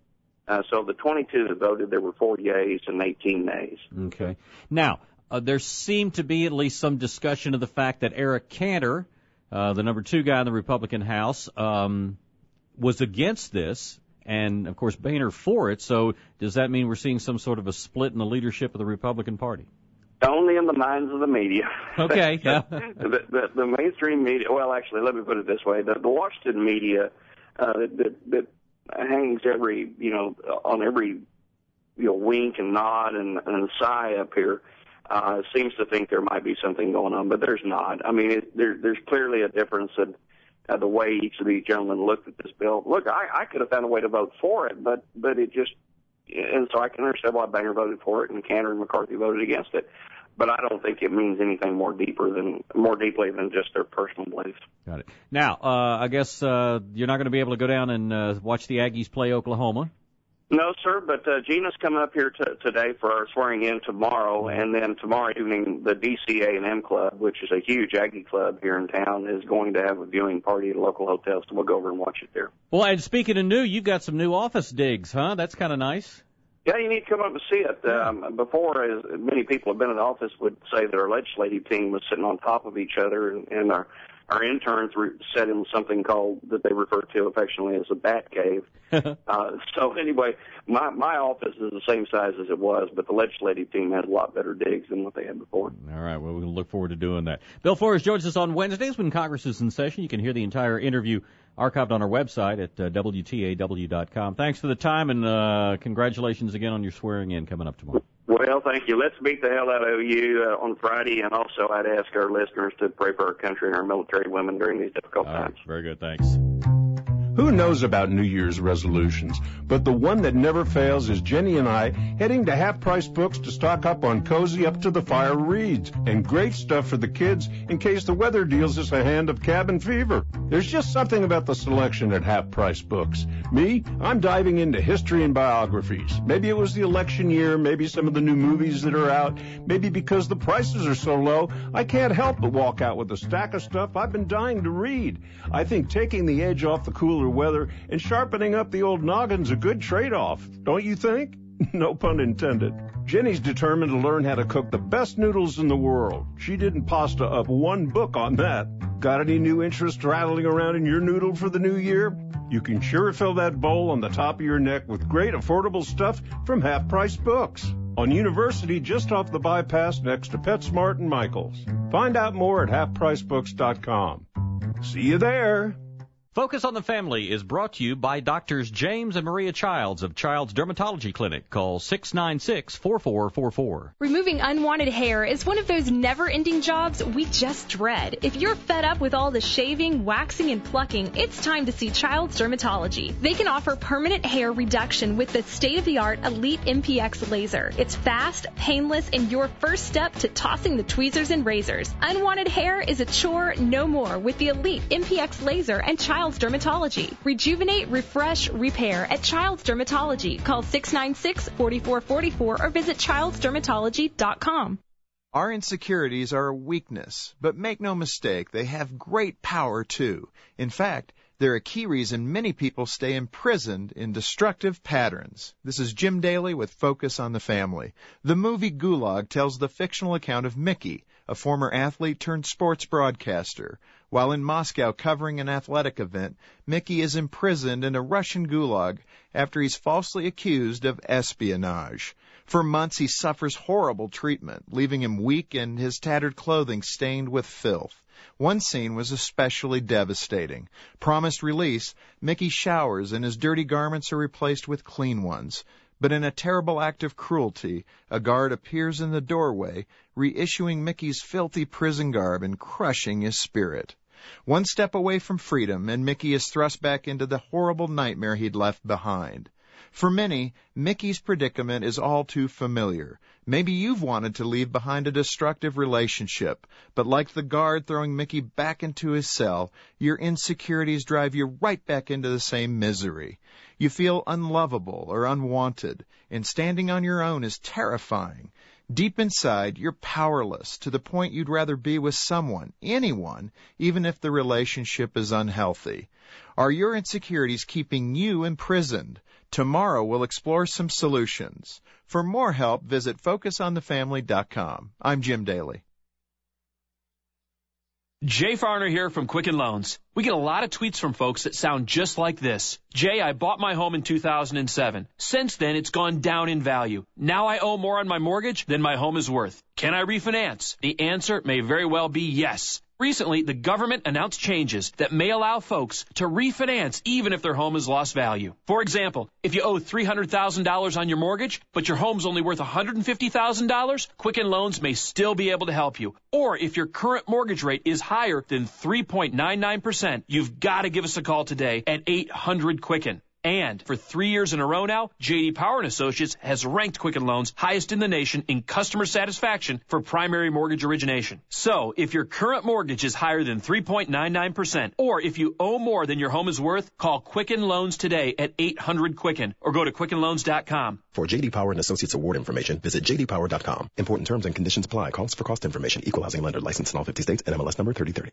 Uh, so the twenty-two that voted, there were four yeas and eighteen nays. Okay. Now, uh, there seemed to be at least some discussion of the fact that Eric Cantor, uh, the number two guy in the Republican House, um, was against this, and, of course, Boehner for it. So does that mean we're seeing some sort of a split in the leadership of the Republican Party? Only in the minds of the media. Okay, yeah. the, the, the mainstream media, well, actually, let me put it this way. The, the Washington media uh, that, that, that hangs every, you know, on every, you know, wink and nod and, and sigh up here, uh, seems to think there might be something going on, but there's not. I mean, it, there, there's clearly a difference in uh, the way each of these gentlemen looked at this bill. Look, I, I could have found a way to vote for it, but, but it just, and so I can understand why Boehner voted for it and Cantor and McCarthy voted against it. But I don't think it means anything more deeper than more deeply than just their personal beliefs. Got it. Now, uh, I guess uh, you're not going to be able to go down and uh, watch the Aggies play Oklahoma. No, sir, but uh, Gina's coming up here t- today for our swearing in tomorrow, and then tomorrow evening the D C A and M Club, which is a huge Aggie club here in town, is going to have a viewing party at a local hotel, so we'll go over and watch it there. Well, and speaking of new, you've got some new office digs, huh? That's kind of nice. Yeah, you need to come up and see it. Um, before, as many people have been in office would say that our legislative team was sitting on top of each other, and, and our our interns re- sat in something called, that they refer to affectionately as a bat cave. uh, so anyway, my my office is the same size as it was, but the legislative team has a lot better digs than what they had before. All right, well, we'll look forward to doing that. Bill Flores joins us on Wednesdays when Congress is in session. You can hear the entire interview archived on our website at uh, W T A W dot com. Thanks for the time, and uh, congratulations again on your swearing in coming up tomorrow. Well, thank you. Let's beat the hell out of you uh, on Friday, and also I'd ask our listeners to pray for our country and our military women during these difficult All times. Right, very good, thanks. Who knows about New Year's resolutions? But the one that never fails is Jenny and I heading to Half Price Books to stock up on cozy up to the fire reads and great stuff for the kids in case the weather deals us a hand of cabin fever. There's just something about the selection at Half Price Books. Me, I'm diving into history and biographies. Maybe it was the election year, maybe some of the new movies that are out, maybe because the prices are so low, I can't help but walk out with a stack of stuff I've been dying to read. I think taking the edge off the cooler weather and sharpening up the old noggin's a good trade-off, don't you think? No pun intended. Jenny's determined to learn how to cook the best noodles in the world. She didn't pasta up one book on that. Got any new interest rattling around in your noodle for the new year? You can sure fill that bowl on the top of your neck with great affordable stuff from Half Price Books on University, just off the bypass next to PetSmart and Michael's. Find out more at half price books dot com. See you there. Focus on the Family is brought to you by Doctors James and Maria Childs of Child's Dermatology Clinic. Call six nine six, four four four four. Removing unwanted hair is one of those never-ending jobs we just dread. If you're fed up with all the shaving, waxing, and plucking, it's time to see Child's Dermatology. They can offer permanent hair reduction with the state-of-the-art Elite M P X laser. It's fast, painless, and your first step to tossing the tweezers and razors. Unwanted hair is a chore no more with the Elite M P X laser and Child's Dermatology. Rejuvenate, refresh, repair at Child's Dermatology. Call six nine six, four four four four or visit childs dermatology dot com. Our insecurities are a weakness, but make no mistake, they have great power too. In fact, they're a key reason many people stay imprisoned in destructive patterns. This is Jim Daly with Focus on the Family. The movie Gulag tells the fictional account of Mickey, a former athlete turned sports broadcaster. While in Moscow covering an athletic event, Mickey is imprisoned in a Russian gulag after he's falsely accused of espionage. For months he suffers horrible treatment, leaving him weak and his tattered clothing stained with filth. One scene was especially devastating. Promised release, Mickey showers and his dirty garments are replaced with clean ones. But in a terrible act of cruelty, a guard appears in the doorway, reissuing Mickey's filthy prison garb and crushing his spirit. One step away from freedom, and Mickey is thrust back into the horrible nightmare he'd left behind. For many, Mickey's predicament is all too familiar. Maybe you've wanted to leave behind a destructive relationship, but like the guard throwing Mickey back into his cell, your insecurities drive you right back into the same misery. You feel unlovable or unwanted, and standing on your own is terrifying. Deep inside, you're powerless to the point you'd rather be with someone, anyone, even if the relationship is unhealthy. Are your insecurities keeping you imprisoned? Tomorrow we'll explore some solutions. For more help, visit focus on the family dot com. I'm Jim Daly. Jay Farner here from Quicken Loans. We get a lot of tweets from folks that sound just like this. Jay, I bought my home in two thousand seven. Since then, it's gone down in value. Now I owe more on my mortgage than my home is worth. Can I refinance? The answer may very well be yes. Recently, the government announced changes that may allow folks to refinance even if their home has lost value. For example, if you owe three hundred thousand dollars on your mortgage, but your home's only worth one hundred fifty thousand dollars, Quicken Loans may still be able to help you. Or if your current mortgage rate is higher than three point nine nine percent, you've got to give us a call today at eight hundred Quicken. And for three years in a row now, J D Power and Associates has ranked Quicken Loans highest in the nation in customer satisfaction for primary mortgage origination. So, if your current mortgage is higher than three point nine nine percent, or if you owe more than your home is worth, call Quicken Loans today at eight hundred Quicken or go to quicken loans dot com. For J D Power and Associates award information, visit j d power dot com. Important terms and conditions apply. Calls for cost information. Equal housing lender licensed in all fifty states and M L S number thirty thirty.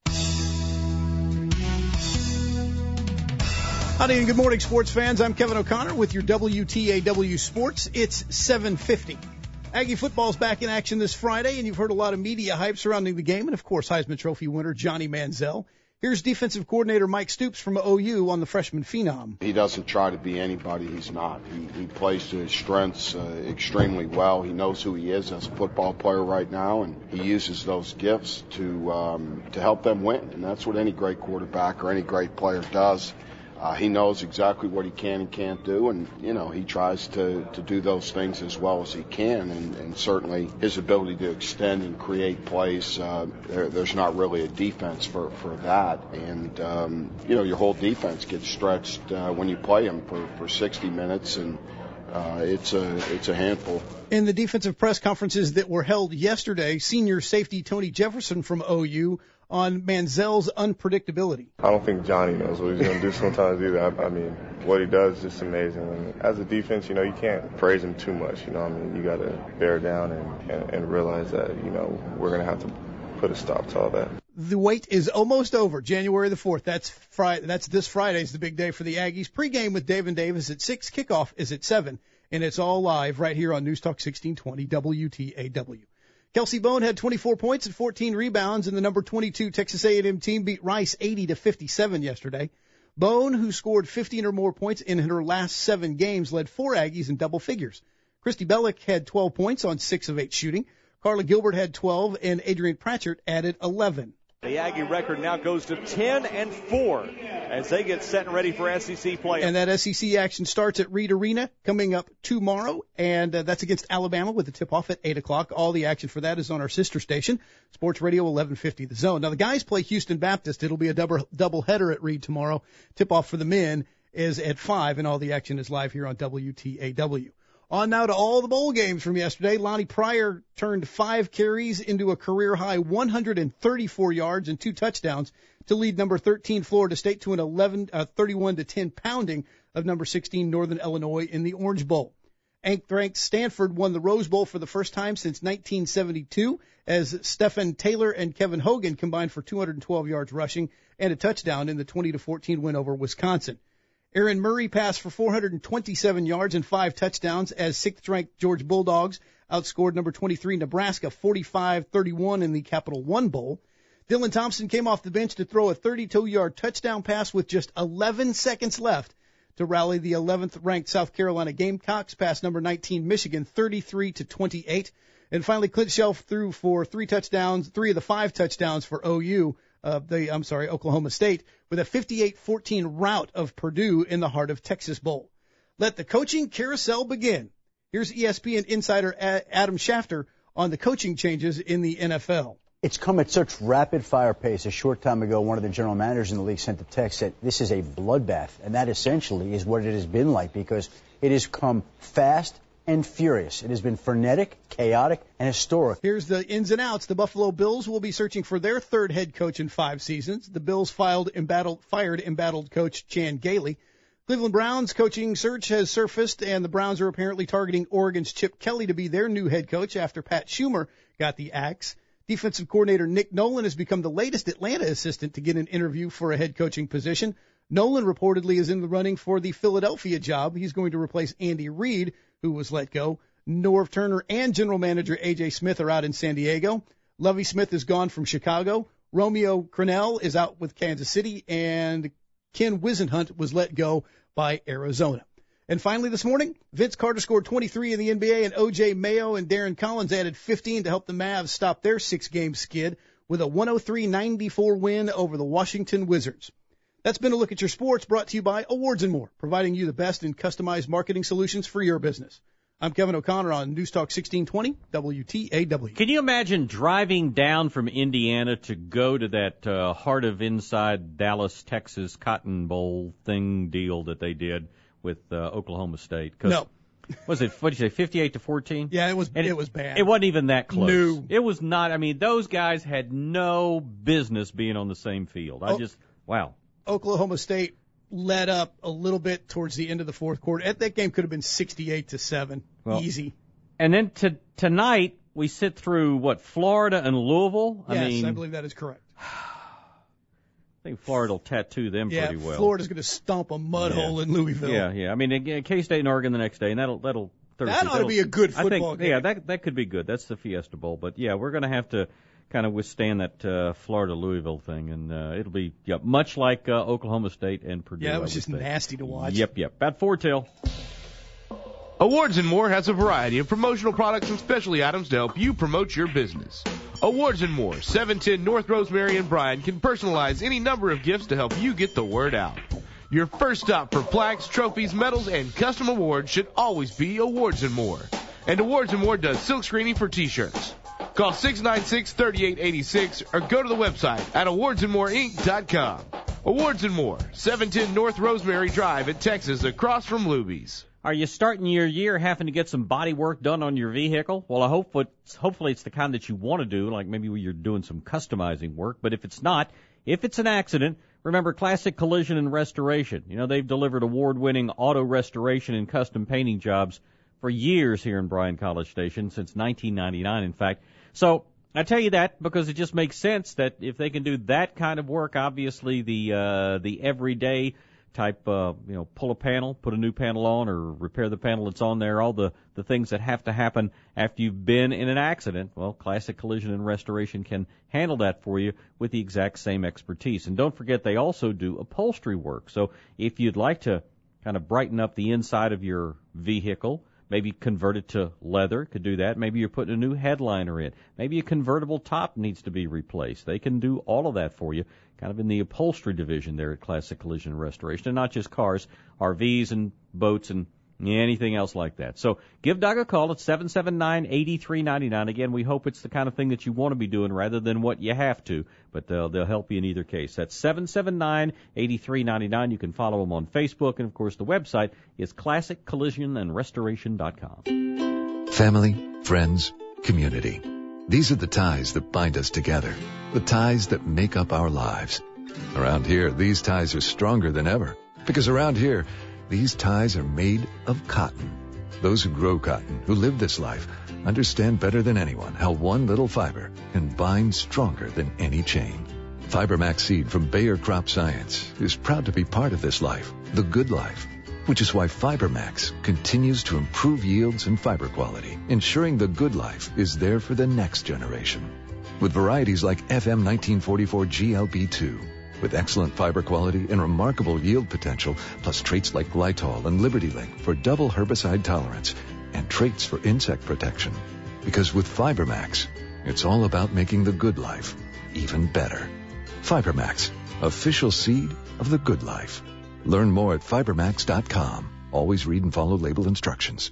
Howdy and good morning, sports fans. I'm Kevin O'Connor with your W T A W Sports. It's seven fifty. Aggie football's back in action this Friday, and you've heard a lot of media hype surrounding the game, and of course Heisman Trophy winner Johnny Manziel. Here's defensive coordinator Mike Stoops from O U on the freshman phenom. He doesn't try to be anybody he's not. He, he plays to his strengths uh, extremely well. He knows who he is as a football player right now, and he uses those gifts to um, to help them win. And that's what any great quarterback or any great player does. Uh, he knows exactly what he can and can't do, and, you know, he tries to, to do those things as well as he can, and, and certainly his ability to extend and create plays, uh, there, there's not really a defense for, for that, and, um, you know, your whole defense gets stretched uh, when you play him for, for sixty minutes, and uh, it's a it's a handful. In the defensive press conferences that were held yesterday, senior safety Tony Jefferson from O U on Manziel's unpredictability. I don't think Johnny knows what he's going to do sometimes either. I, I mean, what he does is just amazing. And as a defense, you know, you can't praise him too much. You know, I mean, you got to bear down and, and, and realize that, you know, we're going to have to put a stop to all that. The wait is almost over. January the fourth. That's Friday. That's this Friday's the big day for the Aggies. Pre-game with Dave and Davis at six. Kickoff is at seven. And it's all live right here on News Talk sixteen twenty W T A W. Kelsey Bone had twenty-four points and fourteen rebounds, and the number twenty-two Texas A and M team beat Rice eighty to fifty-seven yesterday. Bone, who scored fifteen or more points in her last seven games, led four Aggies in double figures. Christy Bellick had twelve points on six of eight shooting. Carla Gilbert had twelve, and Adrian Pratchett added eleven. The Aggie record now goes to ten and four as they get set and ready for S E C play. And that S E C action starts at Reed Arena coming up tomorrow, and uh, that's against Alabama with the tip-off at eight o'clock. All the action for that is on our sister station, Sports Radio eleven fifty The Zone. Now, the guys play Houston Baptist. It'll be a double double header at Reed tomorrow. Tip-off for the men is at five, and all the action is live here on W T A W. On now to all the bowl games from yesterday. Lonnie Pryor turned five carries into a career-high one hundred thirty-four yards and two touchdowns to lead number thirteen Florida State to an eleven, uh, thirty-one to ten pounding of number sixteen Northern Illinois in the Orange Bowl. Eighth-ranked Stanford won the Rose Bowl for the first time since nineteen seventy-two as Stephen Taylor and Kevin Hogan combined for two hundred twelve yards rushing and a touchdown in the twenty to fourteen win over Wisconsin. Aaron Murray passed for four hundred twenty-seven yards and five touchdowns as sixth-ranked Georgia Bulldogs outscored number twenty-three Nebraska forty-five thirty-one in the Capital One Bowl. Dylan Thompson came off the bench to throw a thirty-two-yard touchdown pass with just eleven seconds left to rally the eleventh-ranked South Carolina Gamecocks past number nineteen Michigan thirty-three to twenty-eight. And finally, Clint Shelf threw for three touchdowns, three of the five touchdowns for O U. Uh, the, I'm sorry, Oklahoma State, with a fifty-eight fourteen rout of Purdue in the Heart of Texas Bowl. Let the coaching carousel begin. Here's E S P N insider Adam Schefter on the coaching changes in the N F L. It's come at such rapid-fire pace. A short time ago, one of the general managers in the league sent a text that this is a bloodbath, and that essentially is what it has been like because it has come fast and furious. It has been frenetic, chaotic, and historic. Here's the ins and outs. The Buffalo Bills will be searching for their third head coach in five seasons. The Bills filed embattled, fired embattled coach Chan Gailey. Cleveland Browns coaching search has surfaced, and the Browns are apparently targeting Oregon's Chip Kelly to be their new head coach after Pat Schumer got the axe. Defensive coordinator Nick Nolan has become the latest Atlanta assistant to get an interview for a head coaching position. Nolan reportedly is in the running for the Philadelphia job. He's going to replace Andy Reid, who was let go. Norv Turner and general manager A J Smith are out in San Diego. Lovie Smith is gone from Chicago. Romeo Crennel is out with Kansas City, and Ken Wisenhunt was let go by Arizona. And finally this morning, Vince Carter scored twenty-three in the N B A, and O J Mayo and Darren Collins added fifteen to help the Mavs stop their six-game skid with a one oh three ninety-four win over the Washington Wizards. That's been a look at your sports, brought to you by Awards and More, providing you the best in customized marketing solutions for your business. I'm Kevin O'Connor on News Talk sixteen twenty W T A W. Can you imagine driving down from Indiana to go to that uh, heart of inside Dallas, Texas Cotton Bowl thing deal that they did with uh, Oklahoma State? Cause, no. Was it, what did you say, fifty-eight to fourteen? Yeah, it was, and it was bad. It wasn't even that close. No. It was not. I mean, those guys had no business being on the same field. I oh, just, wow. Oklahoma State led up a little bit towards the end of the fourth quarter. That game could have been sixty-eight to seven. Well, easy. And then to, tonight, we sit through, what, Florida and Louisville? Yes, I mean, I believe that is correct. I think Florida will tattoo them yeah, pretty well. Florida's going to stomp a mud yeah. hole in Louisville. Yeah, yeah. I mean, again, K-State and Oregon the next day, and that'll that'll Thursday. That ought to be a good football I think, game. Yeah, that that could be good. That's the Fiesta Bowl. But yeah, we're going to have to kind of withstand that uh, Florida Louisville thing, and uh, it'll be yep, much like uh, Oklahoma State and Purdue. Yeah, it was I just think. nasty to watch. Yep, yep. About four till. Awards and More has a variety of promotional products and specialty items to help you promote your business. Awards and More, seven ten North Rosemary and Bryan, can personalize any number of gifts to help you get the word out. Your first stop for plaques, trophies, medals, and custom awards should always be Awards and More. And Awards and More does silk screening for T-shirts. Call six nine six, three eight eight six or go to the website at awards and more inc dot com. Awards and More, seven ten North Rosemary Drive in Texas, across from Luby's. Are you starting your year having to get some body work done on your vehicle? Well, I hope it's, hopefully it's the kind that you want to do, like maybe you're doing some customizing work. But if it's not, if it's an accident, remember Classic Collision and Restoration. You know, they've delivered award-winning auto restoration and custom painting jobs for years here in Bryan College Station, since nineteen ninety-nine, in fact. So I tell you that because it just makes sense that if they can do that kind of work, obviously the uh, the everyday type, uh, you know, pull a panel, put a new panel on, or repair the panel that's on there, all the, the things that have to happen after you've been in an accident, well, Classic Collision and Restoration can handle that for you with the exact same expertise. And don't forget, they also do upholstery work. So if you'd like to kind of brighten up the inside of your vehicle, maybe convert it to leather, could do that. Maybe you're putting a new headliner in. Maybe a convertible top needs to be replaced. They can do all of that for you, kind of in the upholstery division there at Classic Collision and Restoration. And not just cars, R Vs and boats and anything else like that. So give Doug a call at seven seven nine, eight three nine nine. Again, we hope it's the kind of thing that you want to be doing rather than what you have to, but they'll, they'll help you in either case. That's seven seven nine, eight three nine nine. You can follow them on Facebook, and, of course, the website is classic collision and restoration dot com. Family, friends, community. These are the ties that bind us together, the ties that make up our lives. Around here, these ties are stronger than ever, because around here, these ties are made of cotton. Those who grow cotton, who live this life, understand better than anyone how one little fiber can bind stronger than any chain. FiberMax seed from Bayer Crop Science is proud to be part of this life, the good life, which is why FiberMax continues to improve yields and fiber quality, ensuring the good life is there for the next generation. With varieties like F M nineteen forty-four G L B two, with excellent fiber quality and remarkable yield potential, plus traits like Glytol and Liberty Link for double herbicide tolerance, and traits for insect protection. Because with FiberMax, it's all about making the good life even better. FiberMax, official seed of the good life. Learn more at fiber max dot com. Always read and follow label instructions.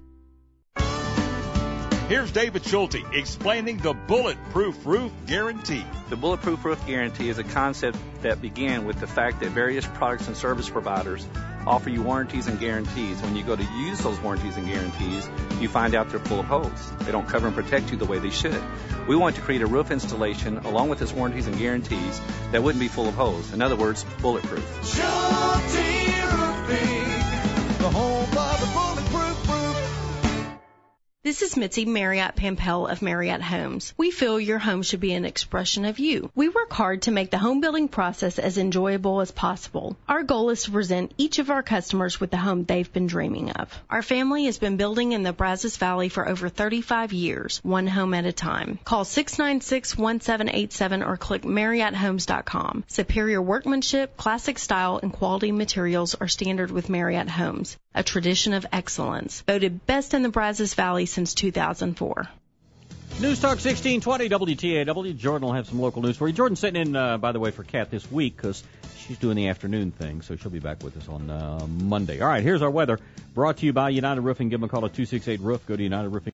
Here's David Schulte explaining the Bulletproof Roof Guarantee. The Bulletproof Roof Guarantee is a concept that began with the fact that various products and service providers offer you warranties and guarantees. When you go to use those warranties and guarantees, you find out they're full of holes. They don't cover and protect you the way they should. We want to create a roof installation along with its warranties and guarantees that wouldn't be full of holes. In other words, bulletproof. Schulte Roofing, the home of the bulletproof roof. This is Mitzi Marriott Pampel of Marriott Homes. We feel your home should be an expression of you. We work hard to make the home building process as enjoyable as possible. Our goal is to present each of our customers with the home they've been dreaming of. Our family has been building in the Brazos Valley for over thirty-five years, one home at a time. Call six nine six, one seven eight seven or click Marriott Homes dot com. Superior workmanship, classic style, and quality materials are standard with Marriott Homes, a tradition of excellence. Voted best in the Brazos Valley since two thousand four. News Talk sixteen twenty W T A W. Jordan will have some local news for you. Jordan's sitting in, uh, by the way, for Kat this week because she's doing the afternoon thing, so she'll be back with us on uh, Monday. All right, here's our weather. Brought to you by United Roofing. Give them a call at two six eight roof. Go to United Roofing.